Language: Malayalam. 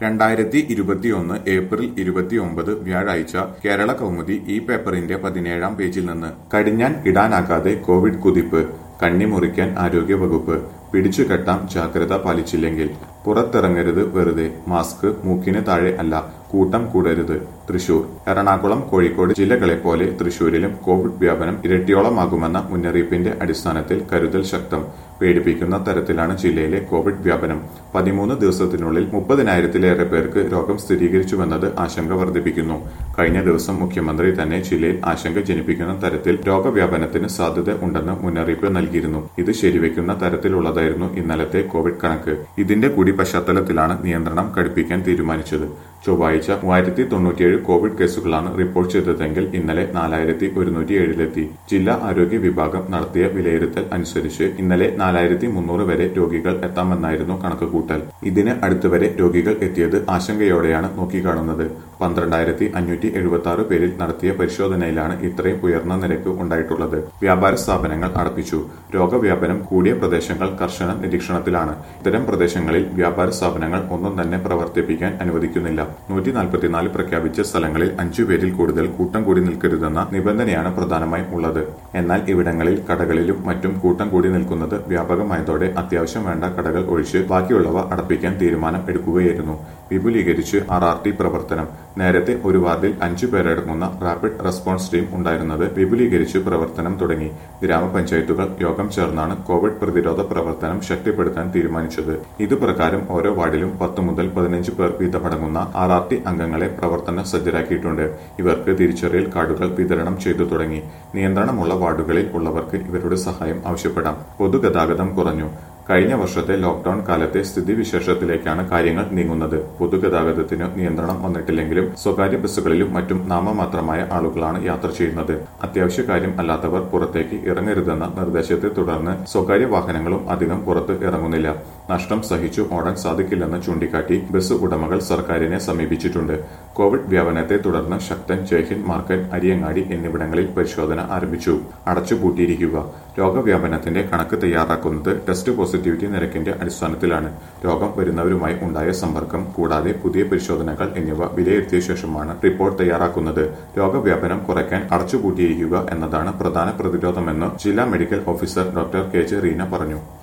2021 ഏപ്രിൽ 29 വ്യാഴാഴ്ച കേരള കൗമുദി ഈ പേപ്പറിന്റെ 17-ാം പേജിൽ നിന്ന് കടിഞ്ഞാൻ ഇടാനാകാതെ കോവിഡ് കുതിപ്പ് കണ്ണിമുറിക്കാൻ ആരോഗ്യവകുപ്പ് പിടിച്ചുകെട്ടാം ജാഗ്രത പാലിച്ചില്ലെങ്കിൽ പുറത്തിറങ്ങരുത് വെറുതെ മാസ്ക് മൂക്കിന് താഴെ അല്ല കൂട്ടം കൂടരുത് തൃശൂർ എറണാകുളം കോഴിക്കോട് ജില്ലകളെ പോലെ തൃശൂരിലും കോവിഡ് വ്യാപനം ഇരട്ടിയോളമാകുമെന്ന മുന്നറിയിപ്പിന്റെ അടിസ്ഥാനത്തിൽ കരുതൽ ശക്തം പേടിപ്പിക്കുന്ന തരത്തിലാണ് ജില്ലയിലെ കോവിഡ് വ്യാപനം 13 ദിവസത്തിനുള്ളിൽ 30,000-ലേറെ പേർക്ക് രോഗം സ്ഥിരീകരിച്ചുവെന്നത് ആശങ്ക വർദ്ധിപ്പിക്കുന്നു കഴിഞ്ഞ ദിവസം മുഖ്യമന്ത്രി തന്നെ ജില്ലയിൽ ആശങ്ക ജനിപ്പിക്കുന്ന തരത്തിൽ രോഗവ്യാപനത്തിന് സാധ്യത ഉണ്ടെന്ന് മുന്നറിയിപ്പ് നൽകിയിരുന്നു ഇത് ശരിവെക്കുന്ന തരത്തിലുള്ളതായിരുന്നു ഇന്നലത്തെ കോവിഡ് കണക്ക് ഇതിന്റെ കൂടി പശ്ചാത്തലത്തിലാണ് നിയന്ത്രണം കടുപ്പിക്കാൻ തീരുമാനിച്ചത് ചൊവ്വാഴ്ച 3097 കോവിഡ് കേസുകളാണ് റിപ്പോർട്ട് ചെയ്തതെങ്കിൽ ഇന്നലെ 4107-ലെത്തി ജില്ലാ ആരോഗ്യ വിഭാഗം നടത്തിയ വിലയിരുത്തൽ അനുസരിച്ച് ഇന്നലെ 4300 വരെ രോഗികൾ എത്താമെന്നായിരുന്നു കണക്കുകൂട്ടൽ ഇതിന് അടുത്തുവരെ രോഗികൾ എത്തിയത് ആശങ്കയോടെയാണ് നോക്കിക്കാണുന്നത് 12576 പേരിൽ നടത്തിയ പരിശോധനയിലാണ് ഇത്രയും ഉയർന്ന നിരക്ക് ഉണ്ടായിട്ടുള്ളത് വ്യാപാര സ്ഥാപനങ്ങൾ അടപ്പിച്ചു രോഗവ്യാപനം കൂടിയ പ്രദേശങ്ങൾ കർശന നിരീക്ഷണത്തിലാണ് ഇത്തരം പ്രദേശങ്ങളിൽ വ്യാപാര സ്ഥാപനങ്ങൾ ഒന്നും തന്നെ പ്രവർത്തിപ്പിക്കാൻ അനുവദിക്കുന്നില്ല 144 പ്രഖ്യാപിച്ച സ്ഥലങ്ങളിൽ 5 പേരിൽ കൂടുതൽ കൂട്ടം കൂടി നിൽക്കരുതെന്ന നിബന്ധനയാണ് പ്രധാനമായും ഉള്ളത് എന്നാൽ ഇവിടങ്ങളിൽ കടകളിലും മറ്റും കൂട്ടം കൂടി നിൽക്കുന്നത് വ്യാപകമായതോടെ അത്യാവശ്യം വേണ്ട കടകൾ ഒഴിച്ച് ബാക്കിയുള്ളവ അടപ്പിക്കാൻ തീരുമാനം എടുക്കുകയായിരുന്നു വിപുലീകരിച്ച് RRT പ്രവർത്തനം നേരത്തെ ഒരു വാർഡിൽ 5 പേരടങ്ങുന്ന റാപ്പിഡ് റെസ്പോൺസ് ടീം ഉണ്ടായിരുന്നത് വിപുലീകരിച്ച് പ്രവർത്തനം തുടങ്ങി ഗ്രാമപഞ്ചായത്തുകൾ യോഗം ചേർന്നാണ് കോവിഡ് പ്രതിരോധ പ്രവർത്തനം ശക്തിപ്പെടുത്താൻ തീരുമാനിച്ചത് ഇതുപ്രകാരം ഓരോ വാർഡിലും 10 മുതൽ 15 പേർ വീതമടങ്ങുന്ന RRT അംഗങ്ങളെ പ്രവർത്തന സജ്ജരാക്കിയിട്ടുണ്ട് ഇവർക്ക് തിരിച്ചറിയൽ കാർഡുകൾ വിതരണം ചെയ്തു തുടങ്ങി നിയന്ത്രണമുള്ള വാർഡുകളിൽ ഉള്ളവർക്ക് ഇവരുടെ സഹായം ആവശ്യപ്പെടാം പൊതുഗതാഗതം കുറഞ്ഞു കഴിഞ്ഞ വർഷത്തെ ലോക്ഡൌൺ കാലത്തെ സ്ഥിതിവിശേഷത്തിലേക്കാണ് കാര്യങ്ങൾ നീങ്ങുന്നത് പൊതുഗതാഗതത്തിന് നിയന്ത്രണം വന്നിട്ടില്ലെങ്കിലും സ്വകാര്യ ബസ്സുകളിലും മറ്റും നാമമാത്രമായ ആളുകളാണ് യാത്ര ചെയ്യുന്നത് അത്യാവശ്യ കാര്യം അല്ലാത്തവർ പുറത്തേക്ക് ഇറങ്ങരുതെന്ന നിർദ്ദേശത്തെ തുടർന്ന് സ്വകാര്യ വാഹനങ്ങളും അധികം പുറത്ത് ഇറങ്ങുന്നില്ല നഷ്ടം സഹിച്ചു ഓടാൻ സാധിക്കില്ലെന്ന് ചൂണ്ടിക്കാട്ടി ബസ് ഉടമകൾ സർക്കാരിനെ സമീപിച്ചിട്ടുണ്ട് കോവിഡ് വ്യാപനത്തെ തുടർന്ന് ശക്തൻ ജയ്ഹിന്ദ് മാർക്കറ്റ് അരിയങ്ങാടി എന്നിവിടങ്ങളിൽ പരിശോധന ആരംഭിച്ചു അടച്ചുപൂട്ടിയിരിക്കുക രോഗവ്യാപനത്തിന്റെ കണക്ക് തയ്യാറാക്കുന്നത് ടെസ്റ്റ് പോസിറ്റിവിറ്റി നിരക്കിന്റെ അടിസ്ഥാനത്തിലാണ് രോഗം വരുന്നവരുമായി ഉണ്ടായ സമ്പർക്കം കൂടാതെ പുതിയ പരിശോധനകൾ എന്നിവ വിലയിരുത്തിയ ശേഷമാണ് റിപ്പോർട്ട് തയ്യാറാക്കുന്നത് രോഗവ്യാപനം കുറയ്ക്കാൻ അടച്ചുപൂട്ടിയിരിക്കുക എന്നതാണ് പ്രധാന പ്രതിരോധമെന്ന് ജില്ലാ medical officer doctor KJ Reena പറഞ്ഞു